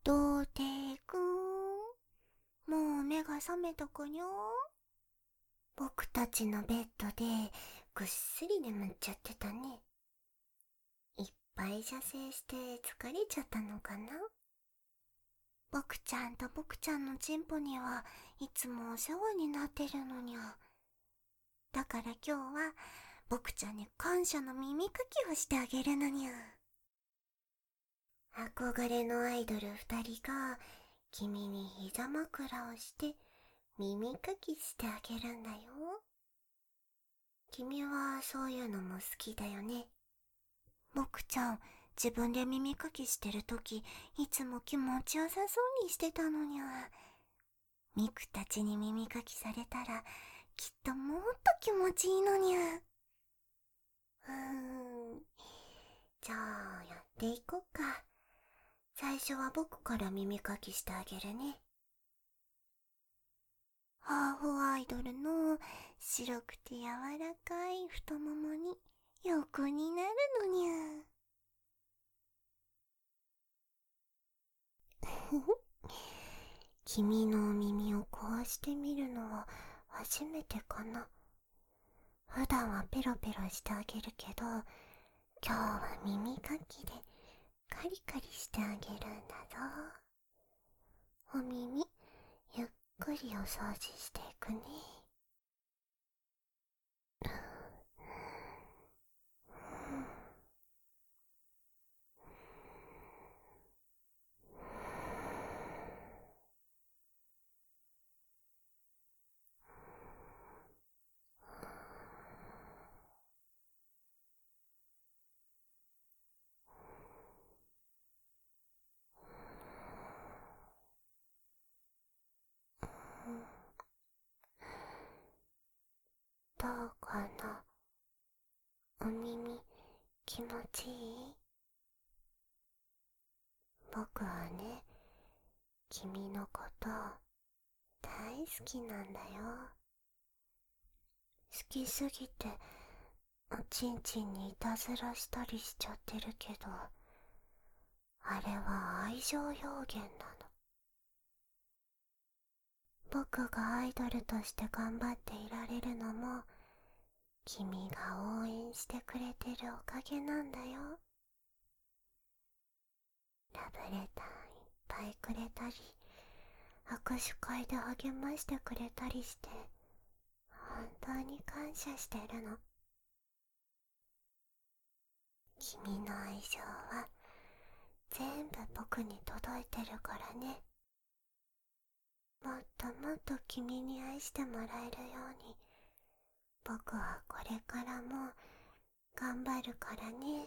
童貞くん、もう目が覚めたかにゃ。僕たちのベッドでぐっすり眠っちゃってたね。いっぱい射精して疲れちゃったのかな。僕ちゃんと僕ちゃんのチンポにはいつもお世話になってるのにゃ。だから今日は僕ちゃんに感謝の耳かきをしてあげるのにゃ。憧れのアイドル二人が君に膝枕をして耳かきしてあげるんだよ。君はそういうのも好きだよね。僕ちゃん、自分で耳かきしてるときいつも気持ちよさそうにしてたのにゃ。ミクたちに耳かきされたらきっともっと気持ちいいのにゃ。じゃあやっていこっか。最初は僕から耳かきしてあげるね。ハーフアイドルの白くて柔らかい太ももに横になるのにゃ。君のお耳を壊してみるのは初めてかな。普段はペロペロしてあげるけど、今日は耳かきでカリカリしてあげるんだぞ。お耳、ゆっくりお掃除していくね。どうかな。お耳、気持ちいい？僕はね、君のこと大好きなんだよ。好きすぎておちんちんにいたずらしたりしちゃってるけど、あれは愛情表現なの。僕がアイドルとして頑張っていられるのも君が応援してくれてるおかげなんだよ。ラブレターいっぱいくれたり、握手会で励ましてくれたりして、本当に感謝してるの。君の愛情は全部僕に届いてるからね。もっともっと君に愛してもらえるように、僕はこれからも頑張るからね。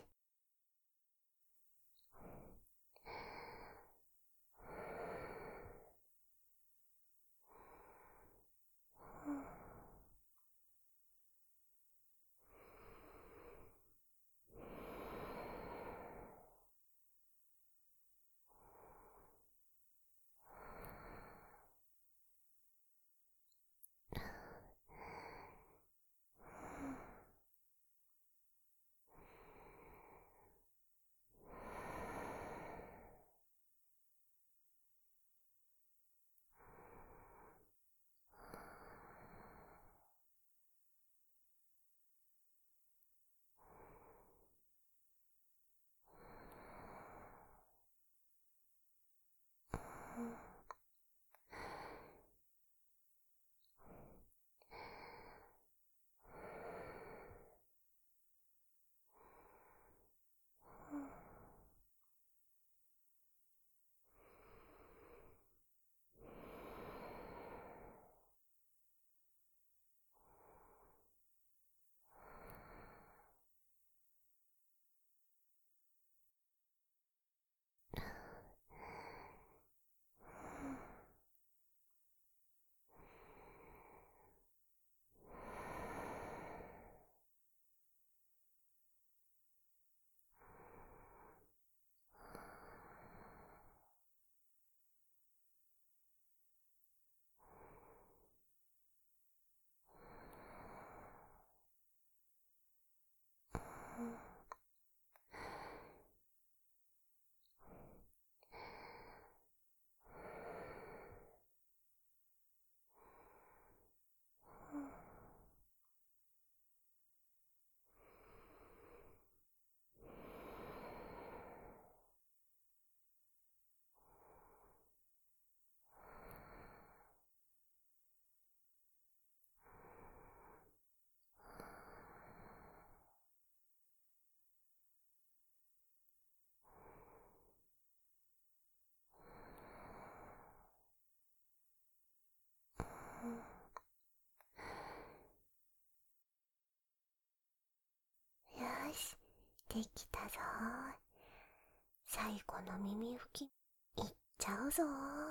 できたぞ。最後の耳拭き、いっちゃうぞ。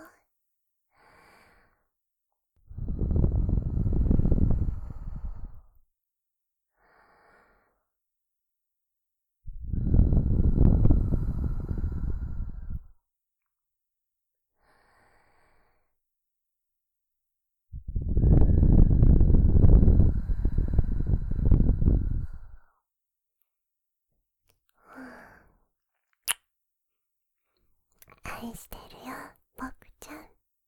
愛してるよ、僕ちゃん。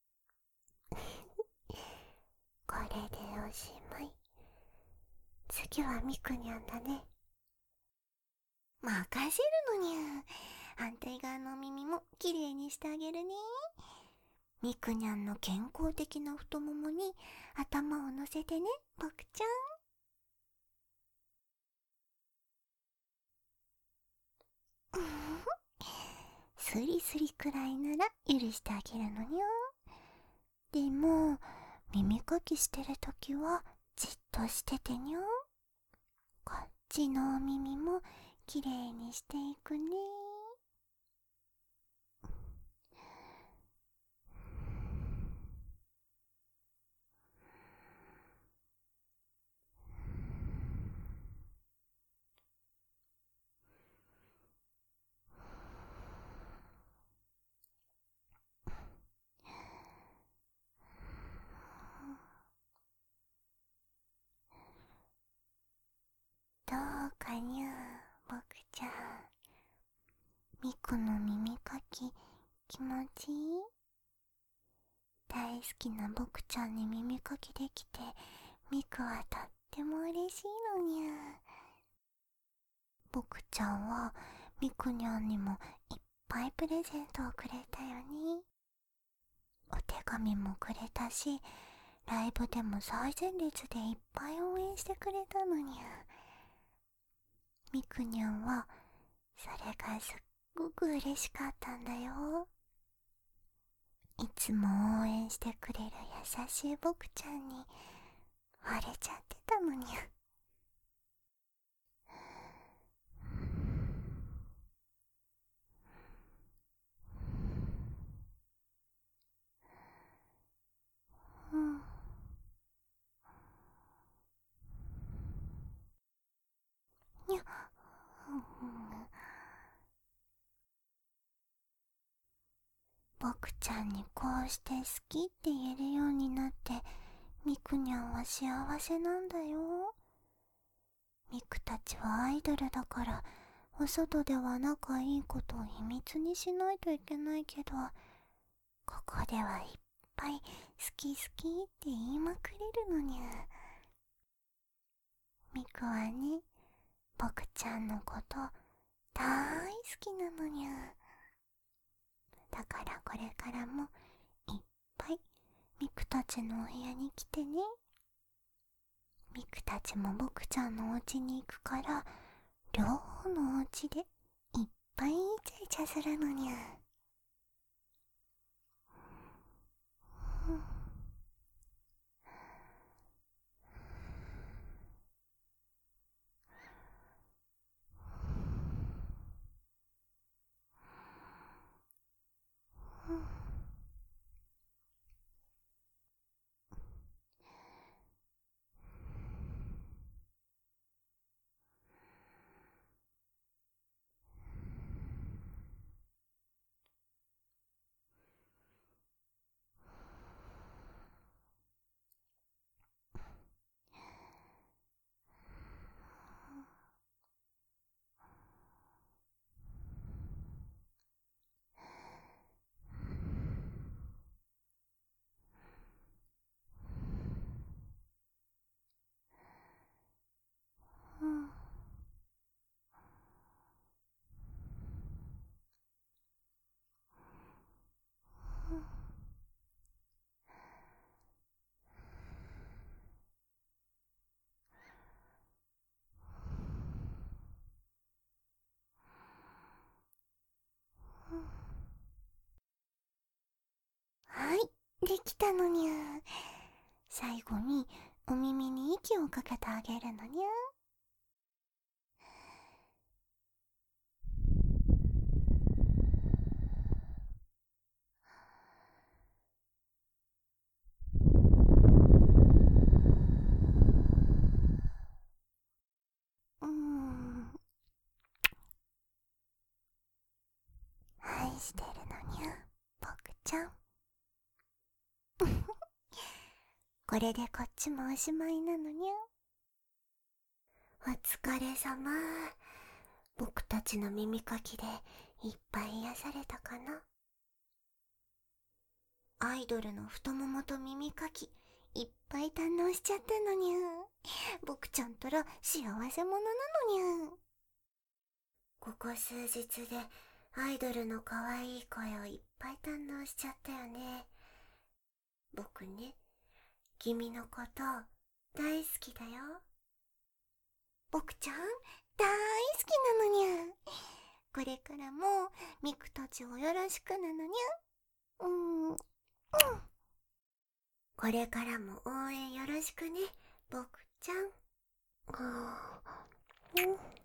これでおしまい。次はみくにゃんだね。任せるのにゃ。反対側の耳もきれいにしてあげるね。みくにゃんの健康的な太ももに頭を乗せてね、僕ちゃん。スリスリくらいなら許してあげるのにゃ。でも耳かきしてるときはじっとしててにゃ。こっちのお耳もきれいにしていくね。どうかにゃ、僕ちゃん。みくの耳かき気持ちいい？大好きな僕ちゃんに耳かきできて、みくはとっても嬉しいのにゃ。僕ちゃんはみくにゃんにもいっぱいプレゼントをくれたよね。お手紙もくれたし、ライブでも最前列でいっぱい応援してくれたのにゃ。みくにゃんはそれがすっごく嬉しかったんだよ。いつも応援してくれる優しい僕ちゃんに惚れちゃってたのにゃ。うん。にゃ。僕ちゃんにこうして好きって言えるようになって、みくにゃんは幸せなんだよ。みくたちはアイドルだから、お外では仲いいことを秘密にしないといけないけど、ここではいっぱい好き好きって言いまくれるのにゃ。みくはね、僕ちゃんのこと大好きなのにゃ。だからこれからもいっぱいみくたちのお部屋に来てね。みくたちも僕ちゃんのお家に行くから、両方のお家でいっぱいイチャイチャするのにゃ。はい、できたのにゃ。最後にお耳に息をかけてあげるのにゃ。 してるのにゃ、僕ちゃん。これでこっちもおしまいなのにゃ。お疲れ様。僕たちの耳かきでいっぱい癒されたかな。アイドルの太ももと耳かきいっぱい堪能しちゃったのにゃ。僕ちゃんとら幸せ者なのにゃ。ここ数日でアイドルの可愛い声をいっぱい堪能しちゃったよね。僕ね、君のこと大好きだよ。僕ちゃん大好きなのにゃ。これからもミクたちをよろしくなのにゃ。これからも応援よろしくね、僕ちゃん。